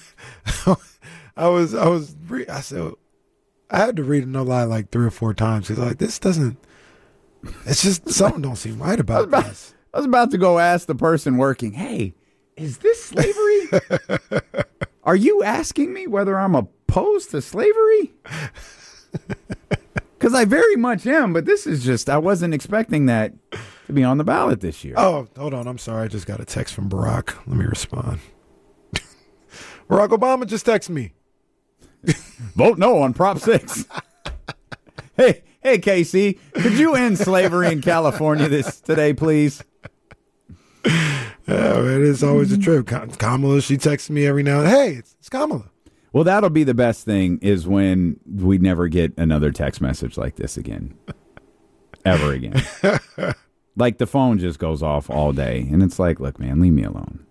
I said, I had to read it, no lie, like 3 or 4 times. Because like, this doesn't, it's just something don't seem right about this. I was about to go ask the person working, hey, is this slavery? Are you asking me whether I'm opposed to slavery? Because I very much am, but this is just, I wasn't expecting that to be on the ballot this year. Oh, hold on. I'm sorry. I just got a text from Barack. Let me respond. Barack Obama just texted me. Vote no on Prop 6. Hey, Casey, could you end slavery in California today, please? Yeah, it is always a trip. Kamala, she texts me every now and then. Hey, it's Kamala. Well, that'll be the best thing is when we never get another text message like this again. Ever again. Like the phone just goes off all day. And it's like, look, man, leave me alone.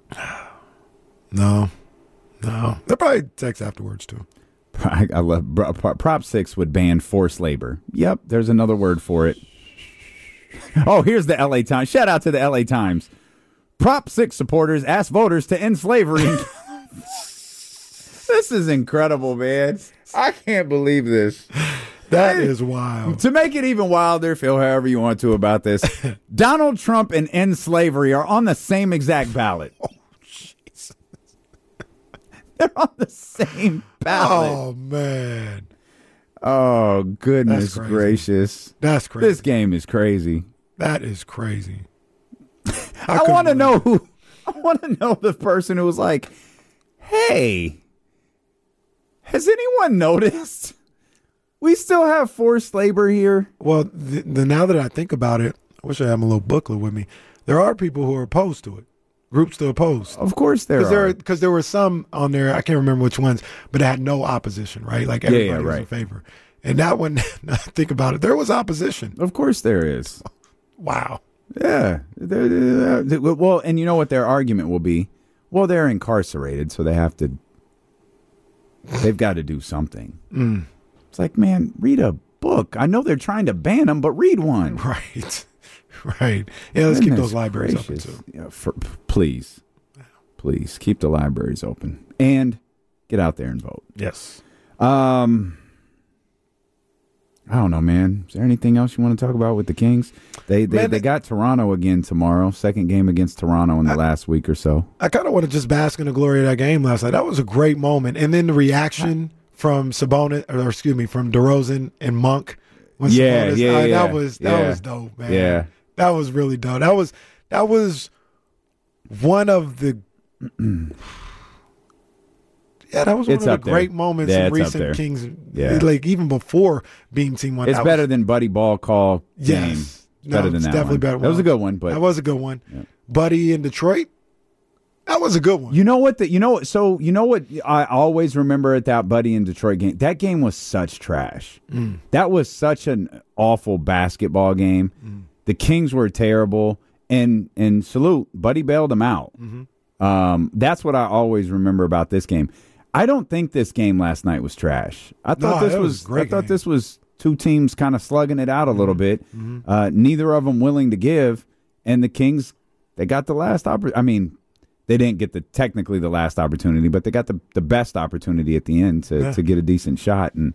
No. They'll probably text afterwards, too. I love Prop 6 would ban forced labor. Yep, there's another word for it. Oh, here's the LA Times. Shout out to the LA Times. Prop 6 supporters ask voters to end slavery. This is incredible, man. I can't believe this. That is wild. To make it even wilder, feel however you want to about this, Donald Trump and end slavery are on the same exact ballot. Oh, Jesus. They're on the same ballot. Oh, man. Oh, goodness gracious. That's crazy. This game is crazy. That is crazy. I want to know the person who was like, Hey, has anyone noticed? We still have forced labor here. Well, now that I think about it, I wish I had my little booklet with me. There are people who are opposed to it. Groups to oppose. Of course there are. Because there were some on there, I can't remember which ones, but it had no opposition, right? Like everybody was in favor. And that one, now I think about it, there was opposition. Of course there is. Wow. Yeah. Well, and you know what their argument will be? Well, they're incarcerated, so they've got to do something. It's like, man, read a book. I know they're trying to ban them, but read one. Right. Right. Yeah, let's keep those libraries open, too. Yeah, please keep the libraries open and get out there and vote. Yes. I don't know, man. Is there anything else you want to talk about with the Kings? They got Toronto again tomorrow. Second game against Toronto in the last week or so. I kind of want to just bask in the glory of that game last night. That was a great moment. And then the reaction from Sabonis, from DeRozan and Monk. That was dope, man. Yeah. That was really dope. That was one of the that was one of the great moments in recent Kings. Yeah. Like even before Beam Team won. It's better than Buddy Ball call game. Yes. Better than that definitely one. better. That was a good one. But that was a good one. Yeah. Buddy in Detroit. That was a good one. You know what I always remember at that Buddy in Detroit game? That game was such trash. That was such an awful basketball game. The Kings were terrible, and salute, Buddy bailed them out. That's what I always remember about this game. I don't think this game last night was trash. I thought this was two teams kind of slugging it out a little bit. Neither of them willing to give, and the Kings, they got the last opportunity. I mean, they didn't get technically the last opportunity, but they got the best opportunity at the end to get a decent shot. And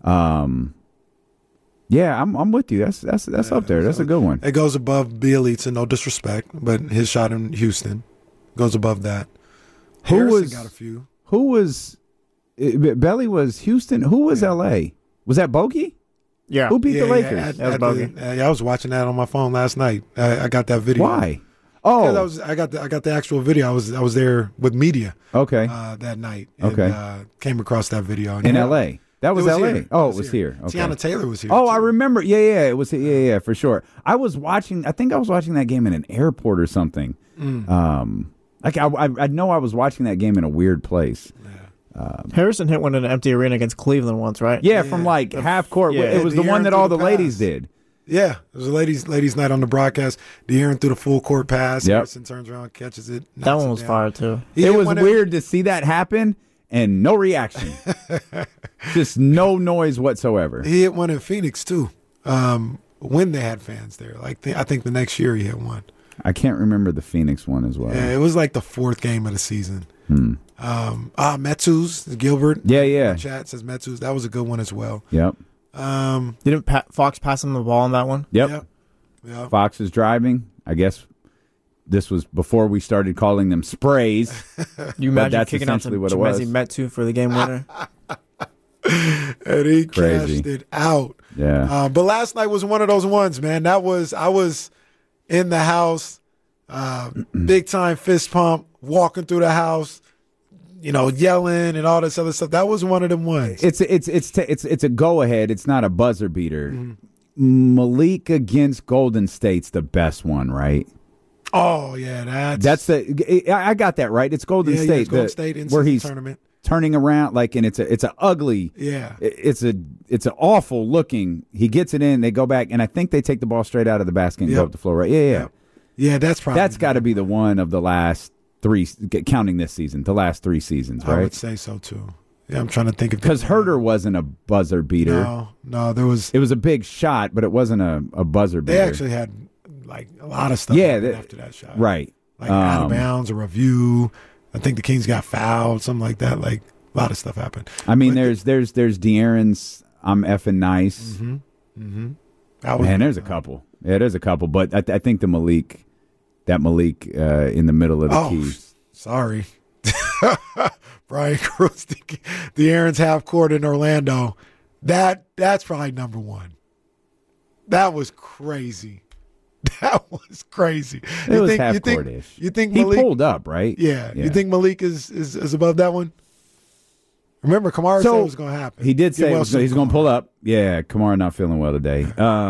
yeah, I'm with you. That's up there. That's a good one. It goes above Bielitsa, no disrespect, but his shot in Houston goes above that. Harrison got a few. Who was Belly was Houston? Who was L.A.? Was that Bogey? Yeah. Who beat the Lakers? That was Bogey. I was watching that on my phone last night. I got that video. Why? Oh, I got the actual video. I was there with media. Okay. That night. And, came across that video in L.A. That was L.A. Here. Oh, it was here. Okay. Tiana Taylor was here. Oh, too. I remember. Yeah, it was. Yeah, for sure. I think I was watching that game in an airport or something. Like I know I was watching that game in a weird place. Harrison hit one in an empty arena against Cleveland once, right? Yeah, from like half court. Yeah, it was the one that all the ladies did. Yeah, it was a ladies' night on the broadcast. De'Aaron threw the full court pass. Harrison turns around, catches it. That one was fire too. It was weird to see that happen and no reaction, just no noise whatsoever. He hit one in Phoenix too, when they had fans there. Like I think the next year he hit one. I can't remember the Phoenix one as well. Yeah, it was like the fourth game of the season. Metzos, Gilbert. Yeah. Chat says Metzos. That was a good one as well. Yep. Didn't Fox pass him the ball on that one? Yep. Fox is driving. I guess this was before we started calling them sprays. You imagine kicking out to Chimezie Metu for the game winner? And he cashed it out. Yeah. But last night was one of those ones, man. I was in the house, big time fist pump, walking through the house, yelling and all this other stuff. That was one of them ones. It's a go ahead. It's not a buzzer beater. Malik against Golden State's the best one, right? Oh yeah, I got that right. It's Golden State. It's Golden State in where he's tournament. Turning around and it's a ugly. Yeah. It's an awful looking. He gets it in. They go back and I think they take the ball straight out of the basket and go up the floor. Right? Yeah. Yeah, that's got to be the one of the last three, counting this season, the last 3 seasons, right? I would say so too. Yeah, I'm trying to think of because Herter wasn't a buzzer beater. No, there was. It was a big shot, but it wasn't a buzzer beater. They actually had like a lot of stuff. After that shot, right? Like out of bounds, a review. I think the Kings got fouled, something like that. Like a lot of stuff happened. I mean, there's De'Aaron's "I'm effing nice." Man, there's a couple. Yeah, there's a couple, but I think the Malik in the middle of the key. Sorry, Brian Cruz, De'Aaron's half court in Orlando. That's probably number one. That was crazy. That was crazy. It was half court-ish. You think he Malik pulled up, right? Yeah. You think Malik is above that one? Remember, Kamara said it was going to happen. He did say he's going to pull up. Yeah, Kamara not feeling well today.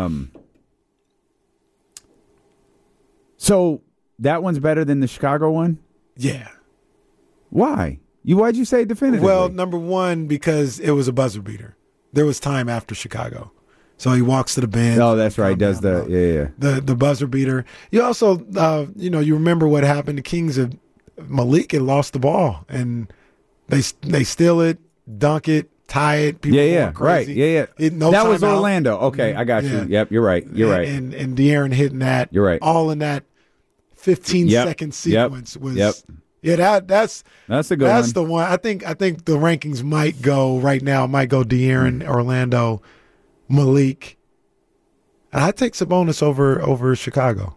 So that one's better than the Chicago one? Yeah. Why? Why'd you say definitively? Well, number one, because it was a buzzer beater. There was time after Chicago. So he walks to the bench. Oh, that's right. Does the buzzer beater. You also, you remember what happened. The Kings of Malik had lost the ball, and they steal it, dunk it, tie it. People going crazy. Right. That was Orlando. Okay, I got you. Yep, you're right. And De'Aaron hitting that. You're right. All in that 15-second sequence was. Yep. Yeah, that's a good one. That's the one. I think the rankings might go right now. Might go De'Aaron, Orlando, Malik. And I take Sabonis over Chicago.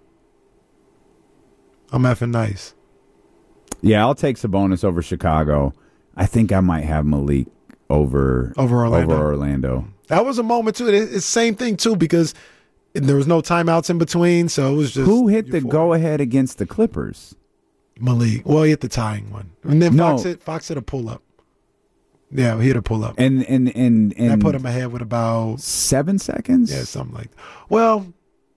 I'm effing nice. Yeah, I'll take Sabonis over Chicago. I think I might have Malik over Orlando. That was a moment too. It's the same thing too because there was no timeouts in between, so it was just who hit the go ahead against the Clippers. Malik. Well, he hit the tying one, and then Fox hit a pull up. Yeah, he hit a pull up, and that put him ahead with about 7 seconds. Yeah, something like that. Well,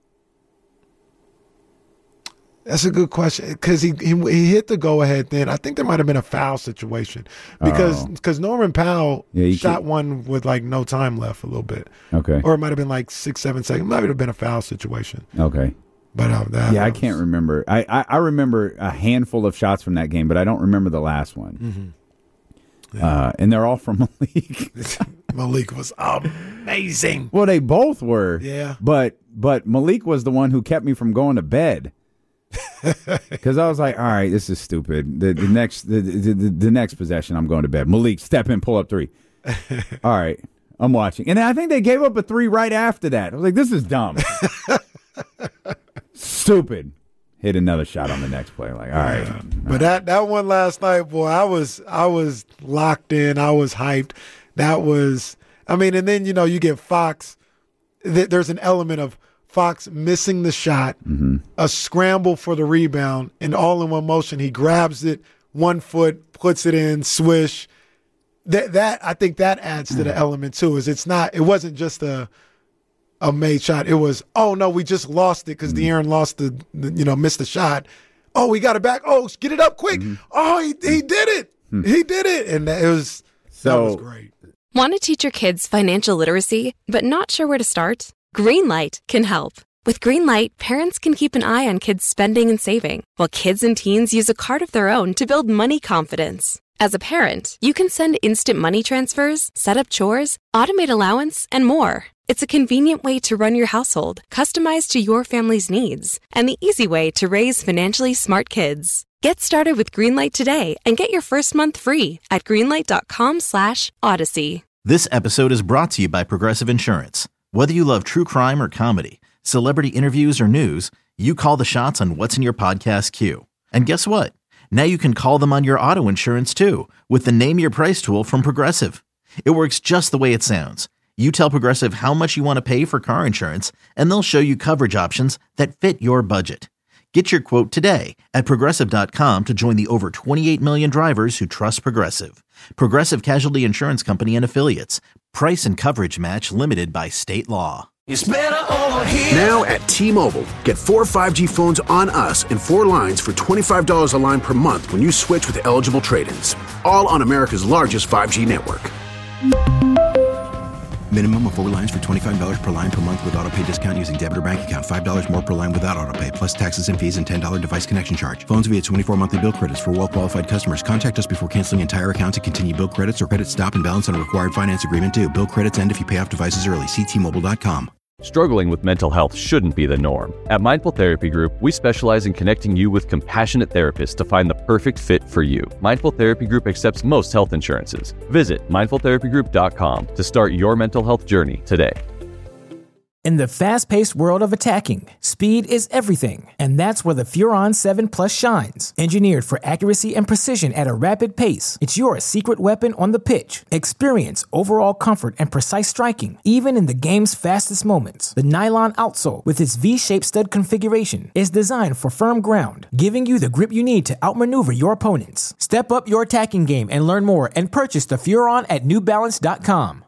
that's a good question because he hit the go ahead. Then I think there might have been a foul situation because Norman Powell shot one with like no time left a little bit. Okay, or it might have been like 6-7 seconds. It might have been a foul situation. Okay. But I can't remember. I remember a handful of shots from that game, but I don't remember the last one. Mm-hmm. Yeah. And they're all from Malik. Malik was amazing. Well, they both were. Yeah. But Malik was the one who kept me from going to bed. Because I was like, all right, this is stupid. The next possession, I'm going to bed. Malik, step in, pull up 3. All right, I'm watching. And I think they gave up a 3 right after that. I was like, this is dumb. Stupid. Hit another shot on the next play. Like, all right. But that one last night, boy, I was locked in. I was hyped. That was, and then you get Fox. There's an element of Fox missing the shot, a scramble for the rebound, and all in one motion, he grabs it, 1 foot, puts it in, swish. That I think that adds to the element too. It wasn't just a made shot. It was, oh no, we just lost it because De'Aaron lost missed the shot. Oh, we got it back. Oh, get it up quick. Oh, he did it. He did it, and that was great. Want to teach your kids financial literacy, but not sure where to start? Greenlight can help. With Greenlight, parents can keep an eye on kids' spending and saving, while kids and teens use a card of their own to build money confidence. As a parent, you can send instant money transfers, set up chores, automate allowance, and more. It's a convenient way to run your household, customized to your family's needs, and the easy way to raise financially smart kids. Get started with Greenlight today and get your first month free at greenlight.com/Odyssey. This episode is brought to you by Progressive Insurance. Whether you love true crime or comedy, celebrity interviews or news, you call the shots on what's in your podcast queue. And guess what? Now you can call them on your auto insurance too with the Name Your Price tool from Progressive. It works just the way it sounds. You tell Progressive how much you want to pay for car insurance, and they'll show you coverage options that fit your budget. Get your quote today at Progressive.com to join the over 28 million drivers who trust Progressive. Progressive Casualty Insurance Company and Affiliates. Price and coverage match limited by state law. It's better over here. Now at T-Mobile, get 4 5G phones on us and 4 lines for $25 a line per month when you switch with eligible trade-ins. All on America's largest 5G network. Minimum of 4 lines for $25 per line per month with autopay discount using debit or bank account. $5 more per line without autopay, plus taxes and fees and $10 device connection charge. Phones via 24 monthly bill credits for well-qualified customers. Contact us before canceling entire account to continue bill credits or credit stop and balance on a required finance agreement due. Bill credits end if you pay off devices early. See T-Mobile.com. Struggling with mental health shouldn't be the norm. At Mindful Therapy Group, we specialize in connecting you with compassionate therapists to find the perfect fit for you. Mindful Therapy Group accepts most health insurances. Visit mindfultherapygroup.com to start your mental health journey today. In the fast-paced world of attacking, speed is everything, and that's where the Furon 7 Plus shines. Engineered for accuracy and precision at a rapid pace, it's your secret weapon on the pitch. Experience overall comfort and precise striking, even in the game's fastest moments. The nylon outsole, with its V-shaped stud configuration, is designed for firm ground, giving you the grip you need to outmaneuver your opponents. Step up your attacking game and learn more and purchase the Furon at NewBalance.com.